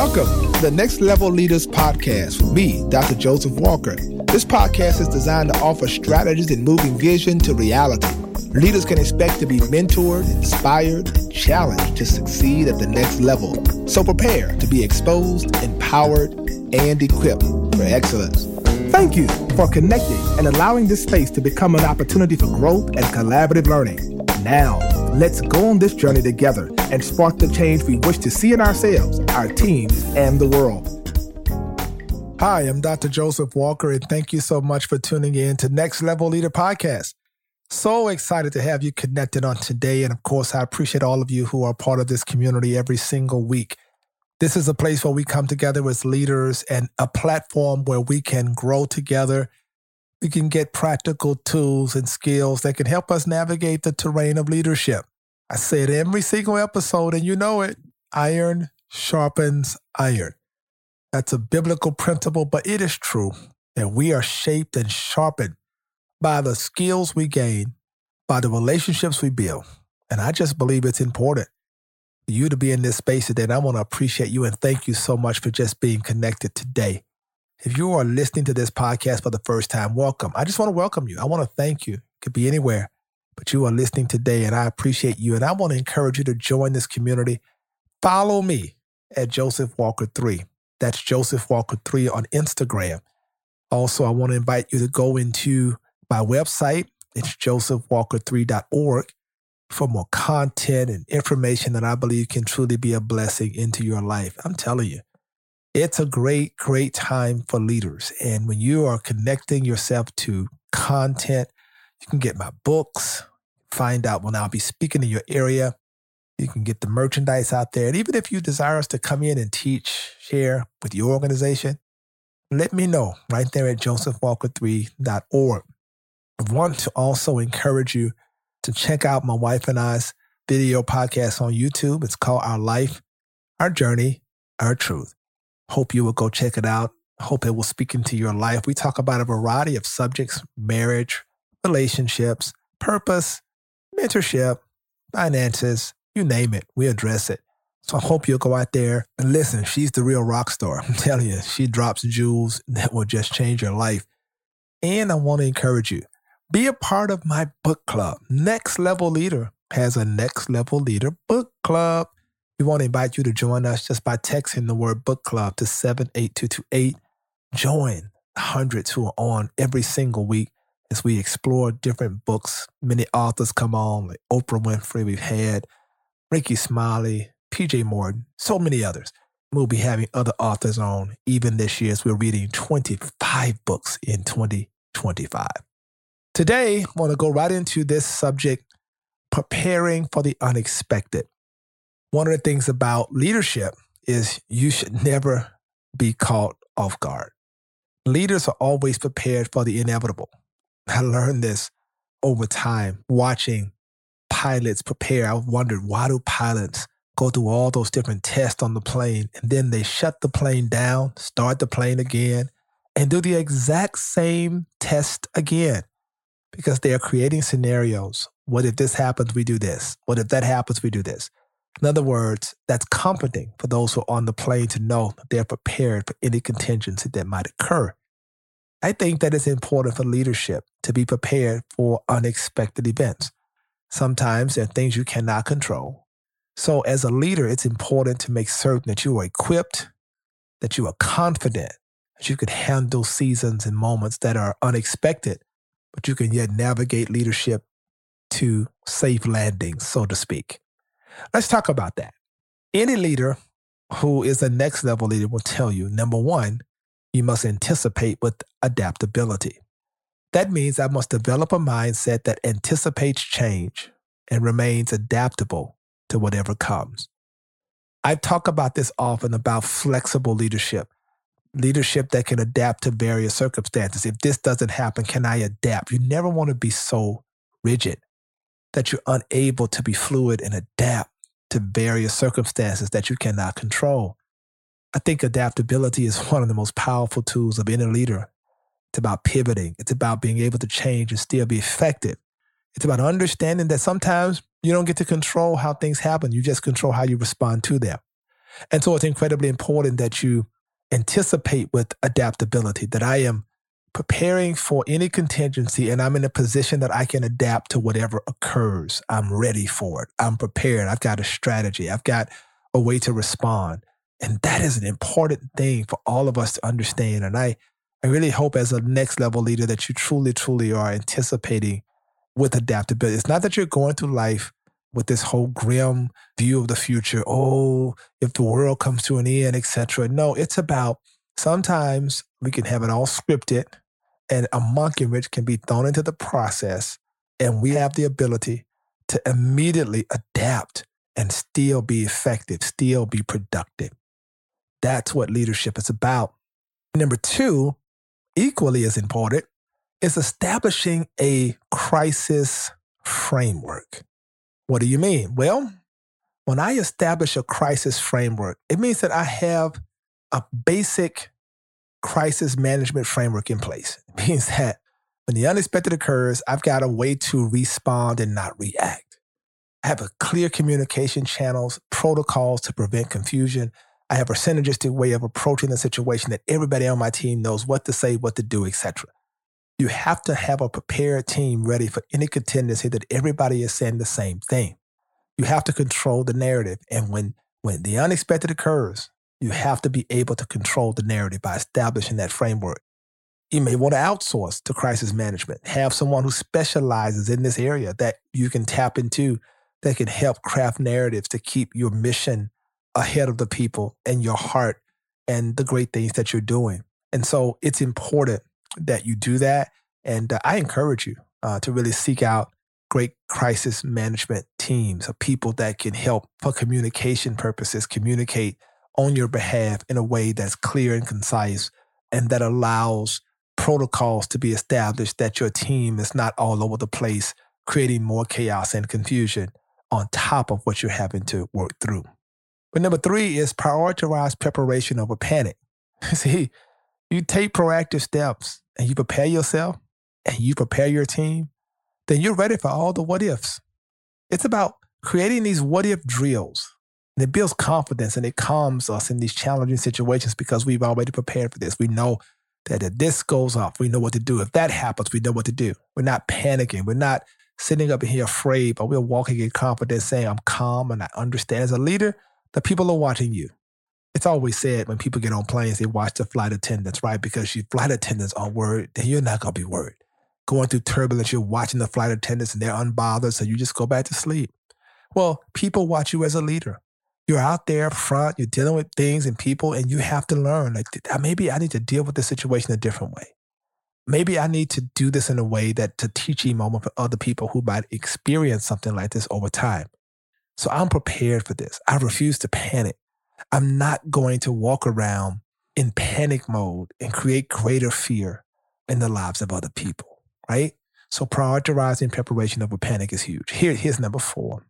Welcome to the Next Level Leaders Podcast with me, Dr. Joseph Walker. This podcast is designed to offer strategies in moving vision to reality. Leaders can expect to be mentored, inspired, and challenged to succeed at the next level. So prepare to be exposed, empowered, and equipped for excellence. Thank you for connecting and allowing this space to become an opportunity for growth and collaborative learning. Now, let's go on this journey together and spark the change we wish to see in ourselves, our teams, and the world. Hi, I'm Dr. Joseph Walker, and thank you so much for tuning in to Next Level Leader Podcast. So excited to have you connected on today. And of course, I appreciate all of you who are part of this community every single week. This is a place where we come together as leaders and a platform where we can grow together. We can get practical tools and skills that can help us navigate the terrain of leadership. I say it every single episode, and you know it. Iron sharpens iron. That's a biblical principle, but it is true that we are shaped and sharpened by the skills we gain, by the relationships we build. And I just believe it's important for you to be in this space today. And I want to appreciate you and thank you so much for just being connected today. If you are listening to this podcast for the first time, welcome. I just want to welcome you. I want to thank you. It could be anywhere, but you are listening today and I appreciate you. And I want to encourage you to join this community. Follow me at Joseph Walker 3. That's Joseph Walker 3 on Instagram. Also, I want to invite you to go into my website. It's josephwalker3.org for more content and information that I believe can truly be a blessing into your life. I'm telling you, it's a great, great time for leaders. And when you are connecting yourself to content, you can get my books, find out when I'll be speaking in your area. You can get the merchandise out there. And even if you desire us to come in and teach, share with your organization, let me know right there at josephwalker3.org. I want to also encourage you to check out my wife and I's video podcast on YouTube. It's called Our Life, Our Journey, Our Truth. Hope you will go check it out. Hope it will speak into your life. We talk about a variety of subjects: marriage, relationships, purpose, mentorship, finances, you name it. We address it. So I hope you'll go out there and listen. She's the real rock star. I'm telling you, she drops jewels that will just change your life. And I want to encourage you, be a part of my book club. Next Level Leader has a Next Level Leader book club. We want to invite you to join us just by texting the word book club to 78228. Join the hundreds who are on every single week as we explore different books. Many authors come on, like Oprah Winfrey. We've had Ricky Smiley, PJ Morton, so many others. We'll be having other authors on even this year as we're reading 25 books in 2025. Today, I want to go right into this subject, preparing for the unexpected. One of the things about leadership is you should never be caught off guard. Leaders are always prepared for the inevitable. I learned this over time, watching pilots prepare. I wondered, why do pilots go through all those different tests on the plane and then they shut the plane down, start the plane again, and do the exact same test again? Because they are creating scenarios. What if this happens, we do this? What if that happens, we do this? In other words, that's comforting for those who are on the plane to know that they're prepared for any contingency that might occur. I think that it's important for leadership to be prepared for unexpected events. Sometimes there are things you cannot control. So as a leader, it's important to make certain that you are equipped, that you are confident, that you can handle seasons and moments that are unexpected, but you can yet navigate leadership to safe landings, so to speak. Let's talk about that. Any leader who is a next level leader will tell you, number one, you must anticipate with adaptability. That means I must develop a mindset that anticipates change and remains adaptable to whatever comes. I talk about this often about flexible leadership that can adapt to various circumstances. If this doesn't happen, can I adapt? You never want to be so rigid that you're unable to be fluid and adapt to various circumstances that you cannot control. I think adaptability is one of the most powerful tools of any leader. It's about pivoting. It's about being able to change and still be effective. It's about understanding that sometimes you don't get to control how things happen. You just control how you respond to them. And so it's incredibly important that you anticipate with adaptability, that I am preparing for any contingency and I'm in a position that I can adapt to whatever occurs. I'm ready for it. I'm prepared. I've got a strategy. I've got a way to respond. And that is an important thing for all of us to understand. And I really hope as a next level leader that you truly, truly are anticipating with adaptability. It's not that you're going through life with this whole grim view of the future. Oh, if the world comes to an end, etc. No, it's about sometimes we can have it all scripted and a monkey wrench can be thrown into the process. And we have the ability to immediately adapt and still be effective, still be productive. That's what leadership is about. Number two, equally as important, is establishing a crisis framework. What do you mean? Well, when I establish a crisis framework, it means that I have a basic crisis management framework in place. It means that when the unexpected occurs, I've got a way to respond and not react. I have a clear communication channels, protocols to prevent confusion. I have a synergistic way of approaching the situation that everybody on my team knows what to say, what to do, etc. You have to have a prepared team ready for any contingency that everybody is saying the same thing. You have to control the narrative. And when the unexpected occurs, you have to be able to control the narrative by establishing that framework. You may want to outsource to crisis management. Have someone who specializes in this area that you can tap into that can help craft narratives to keep your mission ahead of the people and your heart and the great things that you're doing. And so it's important that you do that. And I encourage you to really seek out great crisis management teams of people that can help for communication purposes, communicate on your behalf in a way that's clear and concise and that allows protocols to be established that your team is not all over the place, creating more chaos and confusion on top of what you're having to work through. But number three is prioritize preparation over panic. See, you take proactive steps and you prepare yourself and you prepare your team, then you're ready for all the what ifs. It's about creating these what if drills. And it builds confidence and it calms us in these challenging situations because we've already prepared for this. We know that if this goes off, we know what to do. If that happens, we know what to do. We're not panicking. We're not sitting up here afraid, but we're walking in confidence saying, I'm calm and I understand. As a leader, the people are watching you. It's always said when people get on planes, they watch the flight attendants, right? Because your flight attendants are worried, then you're not going to be worried. Going through turbulence, you're watching the flight attendants and they're unbothered, so you just go back to sleep. Well, people watch you as a leader. You're out there up front, you're dealing with things and people, and you have to learn, like, maybe I need to deal with this situation a different way. Maybe I need to do this in a way that to teach a moment for other people who might experience something like this over time. So I'm prepared for this. I refuse to panic. I'm not going to walk around in panic mode and create greater fear in the lives of other people, right? So prioritizing preparation over panic is huge. Here's number 4.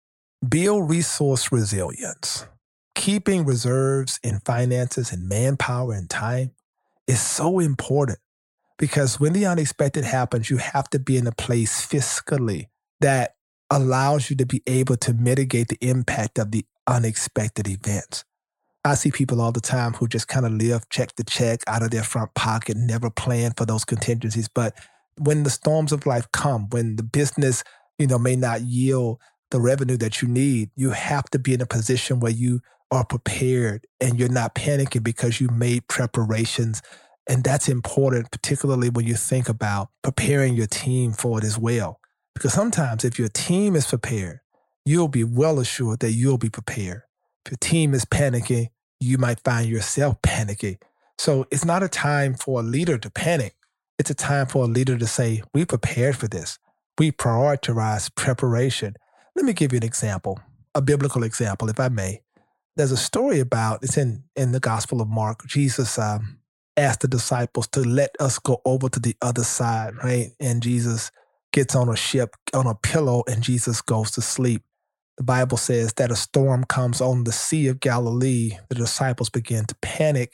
Build resource resilience. Keeping reserves in finances and manpower and time is so important because when the unexpected happens, you have to be in a place fiscally that allows you to be able to mitigate the impact of the unexpected events. I see people all the time who just kind of live check to check out of their front pocket, never plan for those contingencies. But when the storms of life come, when the business, may not yield the revenue that you need, you have to be in a position where you are prepared and you're not panicking because you made preparations. And that's important, particularly when you think about preparing your team for it as well. Because sometimes if your team is prepared, you'll be well assured that you'll be prepared. If your team is panicking, you might find yourself panicking. So it's not a time for a leader to panic. It's a time for a leader to say, we prepared for this. We prioritize preparation. Let me give you an example, a biblical example, if I may. There's a story about, it's in the Gospel of Mark. Jesus asked the disciples to let us go over to the other side, right? And Jesus gets on a ship, on a pillow, and Jesus goes to sleep. The Bible says that a storm comes on the Sea of Galilee. The disciples begin to panic.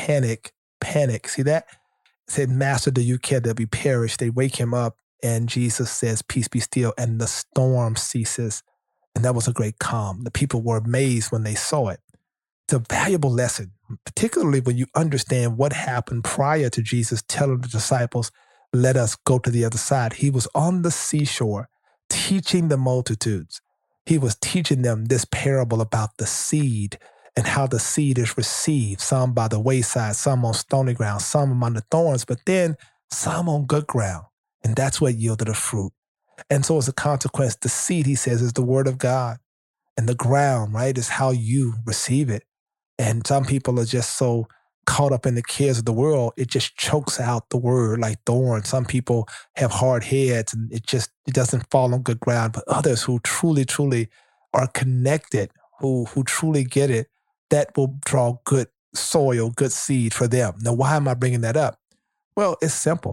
See that? It said, Master, do you care that we perish? They wake him up and Jesus says, peace be still. And the storm ceases. And that was a great calm. The people were amazed when they saw it. It's a valuable lesson, particularly when you understand what happened prior to Jesus telling the disciples, let us go to the other side. He was on the seashore teaching the multitudes. He was teaching them this parable about the seed and how the seed is received, some by the wayside, some on stony ground, some among the thorns, but then some on good ground. And that's what yielded a fruit. And so as a consequence, the seed, he says, is the word of God. And the ground, right, is how you receive it. And some people are just so caught up in the cares of the world, it just chokes out the word like thorns. Some people have hard heads and it doesn't fall on good ground. But others who truly, truly are connected, who truly get it, that will draw good soil, good seed for them. Now, why am I bringing that up? Well, it's simple.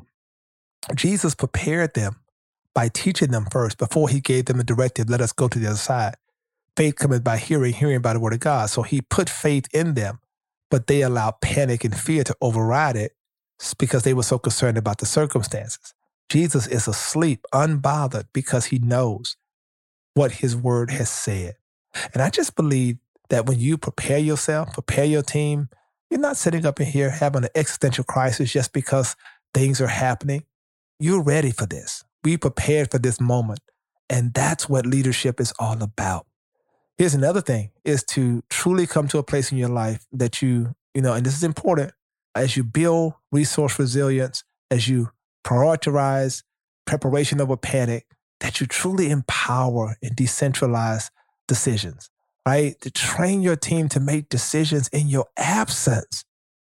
Jesus prepared them by teaching them first before he gave them a directive, let us go to the other side. Faith cometh by hearing, hearing by the word of God. So he put faith in them, but they allowed panic and fear to override it because they were so concerned about the circumstances. Jesus is asleep, unbothered, because he knows what his word has said. And I just believe that when you prepare yourself, prepare your team, you're not sitting up in here having an existential crisis just because things are happening. You're ready for this. Be prepared for this moment. And that's what leadership is all about. Here's another thing, is to truly come to a place in your life that you know, and this is important, as you build resource resilience, as you prioritize preparation over panic, that you truly empower and decentralize decisions, right? To train your team to make decisions in your absence.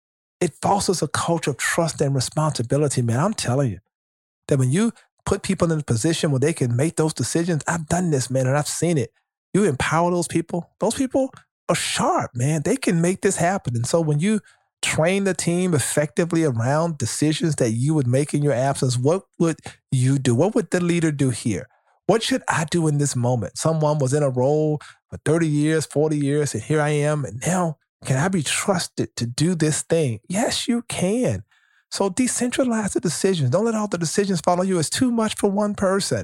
It fosters a culture of trust and responsibility, man. I'm telling you that when you put people in a position where they can make those decisions, I've done this, man, and I've seen it. You empower those people are sharp, man. They can make this happen. And so when you train the team effectively around decisions that you would make in your absence, what would you do? What would the leader do here? What should I do in this moment? Someone was in a role for 30 years, 40 years, and here I am. And now, can I be trusted to do this thing? Yes, you can. So decentralize the decisions. Don't let all the decisions follow you. It's too much for one person.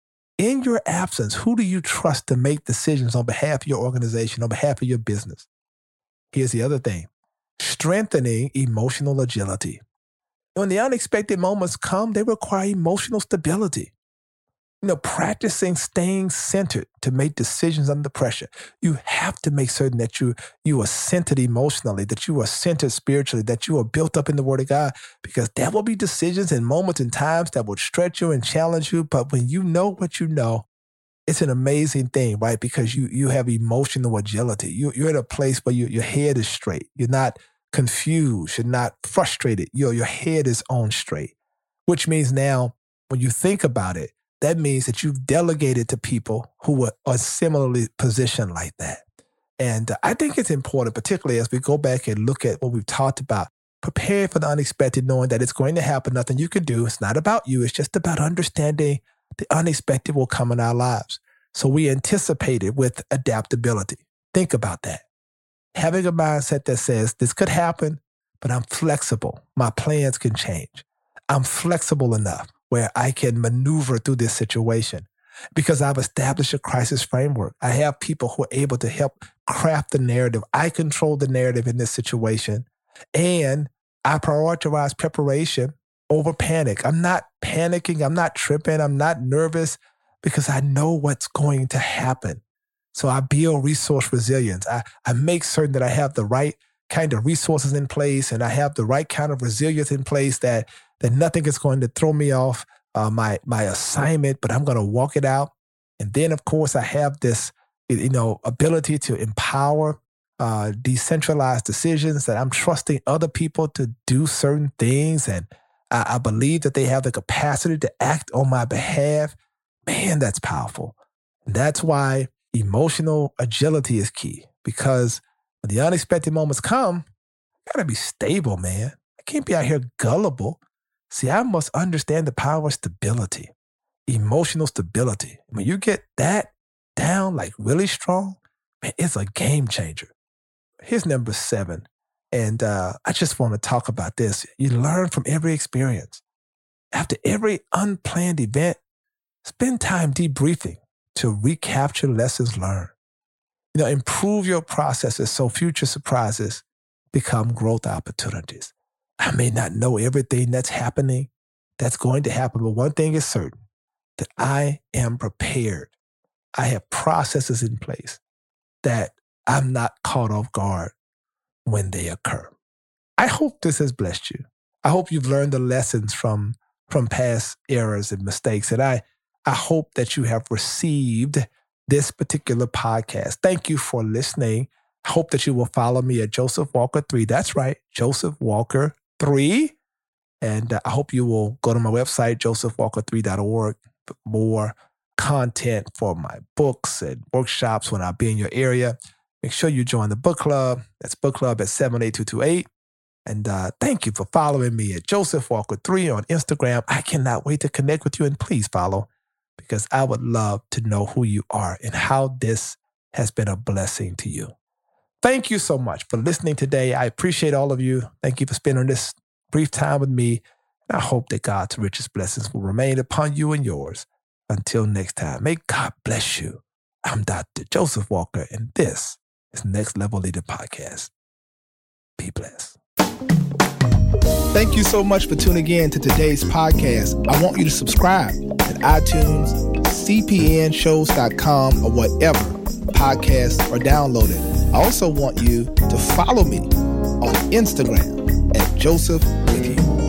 In your absence, who do you trust to make decisions on behalf of your organization, on behalf of your business? Here's the other thing. Strengthening emotional agility. When the unexpected moments come, they require emotional stability. Practicing staying centered to make decisions under pressure. You have to make certain that you are centered emotionally, that you are centered spiritually, that you are built up in the Word of God, because there will be decisions and moments and times that will stretch you and challenge you. But when you know what you know, it's an amazing thing, right? Because you have emotional agility. You're in a place where your head is straight. You're not confused. You're not frustrated. Your head is on straight, which means now when you think about it, that means that you've delegated to people who are similarly positioned like that. And I think it's important, particularly as we go back and look at what we've talked about, prepare for the unexpected, knowing that it's going to happen, nothing you can do. It's not about you. It's just about understanding the unexpected will come in our lives. So we anticipate it with adaptability. Think about that. Having a mindset that says this could happen, but I'm flexible. My plans can change. I'm flexible enough where I can maneuver through this situation because I've established a crisis framework. I have people who are able to help craft the narrative. I control the narrative in this situation, and I prioritize preparation over panic. I'm not panicking. I'm not tripping. I'm not nervous because I know what's going to happen. So I build resource resilience. I make certain that I have the right kind of resources in place and I have the right kind of resilience in place that nothing is going to throw me off my assignment, but I'm going to walk it out. And then, of course, I have this, ability to empower decentralized decisions, that I'm trusting other people to do certain things. And I believe that they have the capacity to act on my behalf. Man, that's powerful. And that's why emotional agility is key, because when the unexpected moments come, I got to be stable, man. I can't be out here gullible. See, I must understand the power of stability, emotional stability. When you get that down, like really strong, man, it's a game changer. Here's number 7. And I just want to talk about this. You learn from every experience. After every unplanned event, spend time debriefing to recapture lessons learned. Improve your processes so future surprises become growth opportunities. I may not know everything that's happening, that's going to happen, but one thing is certain, that I am prepared. I have processes in place that I'm not caught off guard when they occur. I hope this has blessed you. I hope you've learned the lessons from past errors and mistakes. And I hope that you have received this particular podcast. Thank you for listening. I hope that you will follow me at Joseph Walker 3. That's right, Joseph Walker 3. And I hope you will go to my website, josephwalker3.org, for more content for my books and workshops when I'll be in your area. Make sure you join the book club. That's book club at 78228. And thank you for following me at Joseph Walker 3 on Instagram. I cannot wait to connect with you, and please follow, because I would love to know who you are and how this has been a blessing to you. Thank you so much for listening today. I appreciate all of you. Thank you for spending this brief time with me. And I hope that God's richest blessings will remain upon you and yours. Until next time, may God bless you. I'm Dr. Joseph Walker, and this is Next Level Leader Podcast. Be blessed. Thank you so much for tuning in to today's podcast. I want you to subscribe at iTunes, cpnshows.com, or whatever podcasts are downloaded. I also want you to follow me on Instagram at Joseph with you.